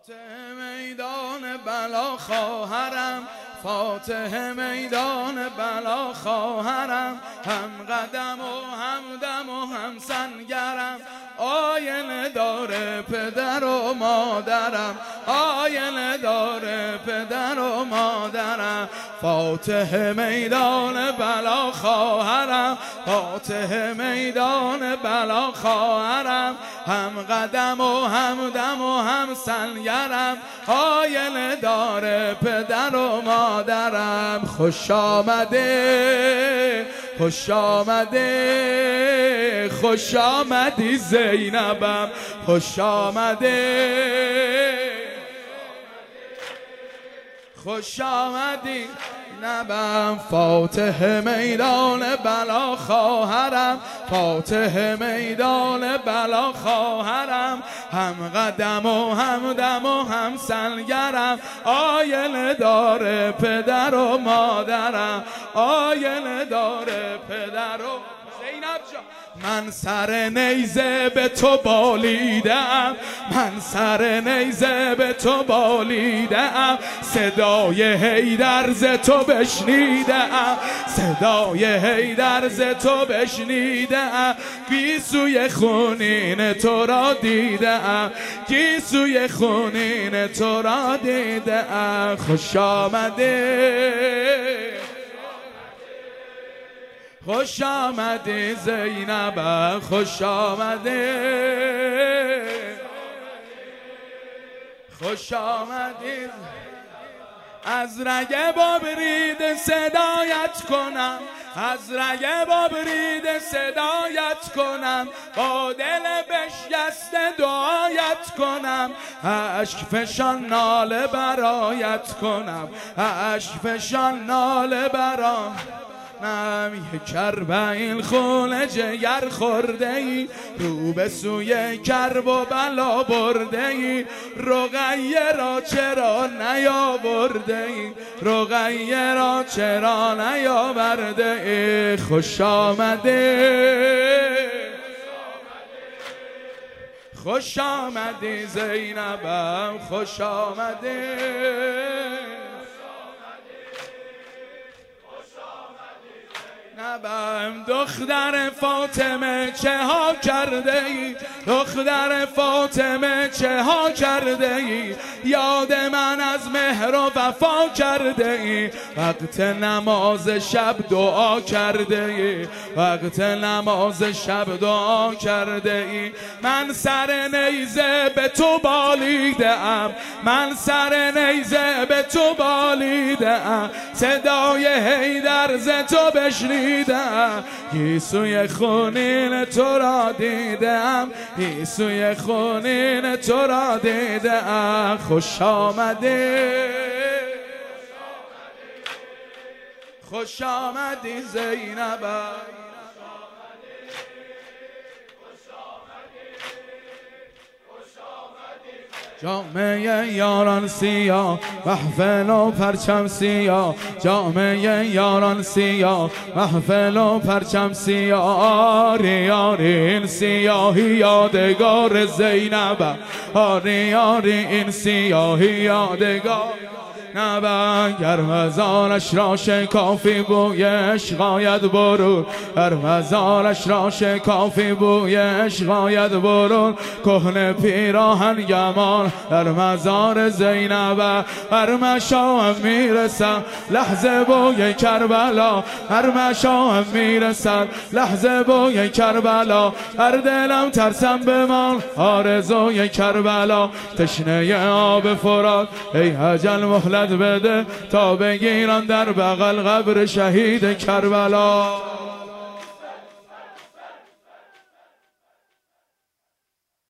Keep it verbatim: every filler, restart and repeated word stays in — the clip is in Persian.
فاتح میدان بلا خواهرم، فاتح میدان بلا خواهرم، هم قدم و هم دم و هم سنگرم، آینه داره پدر و مادرم، آینه داره پدر و مادرم. فاتح میدان بلا خواهرم، فاتح میدان بلا خواهرم، هم قدم و هم دم و هم سنگرم، آینه داره پدر و مادرم. خوش آمده خوش آمده خوش آمدی زینبم، خوش آمده خوش آمدی نبم. فاتح میدان بلا خواهرم، فاتح میدان بلا خواهرم، هم قدم و هم دم و هم سنگرم، آینه داره پدر و مادرم، آینه داره پدر و زینب جان. من سر نیزه به تو بالیدم، من سر نیزه به تو بالیدم، صدای حیدر ز تو بشنیدم، صدای حیدر ز تو بشنیدم، گیسوی خونین تو را دیدم، گیسوی خونین تو را دیدم. خوش آمده خوش آمده زینب، خوش آمده خوش آمده. از رگ بابرید صدایت کنم، از رگ بابرید صدایت کنم، با دل بشکسته دعایت کنم، اشک فشان ناله برایت کنم، اشک فشان ناله برایت یک کربین خون جگر خورده ای، رو به سوی کرب و بلا برده ای، رقیه را چرا نیاورده ای، رقیه را چرا نیاورده ای. خوش آمده خوش آمدی زینبم، خوش آمده نبم. دختر فاطمه چه ها کرده ای، دختر فاطمه چه ها کرده ای، یاد من از مهر و وفا کرده ای، وقت نماز شب دعا کرده ای، وقت نماز شب دعا کرده ای. من سر نیزه به تو بالیده ام، من سر نیزه به تو بالیده ام، صدای حیدر ز تو بشنیدم، گیسوی خونین تو را دیدم، گیسوی خونین تو را دیدم. خوش آمده خوش آمدی زینبم، جامعه یاران سیاه محفل و پرچم سیاه، جامعه یاران سیاه محفل و پرچم سیاه، آری آری این سیاهی یادگار زینب، آری آری این سیاهی یادگار نبا. گرمزارش را شکافی بوی عشق آید برون، گرمزارش را شکافی بوی عشق آید برون، کهنه پیراهن گمان در مزار زینب، هر مشام میرسم لحظه بوی کربلا، هر مشام میرسم لحظه بوی کربلا، هر دلم ترسم بمان آرزوی کربلا، تشنه آب فرات ای اجل مهلت بده تا بگیرن در بغل قبر شهید کربلا.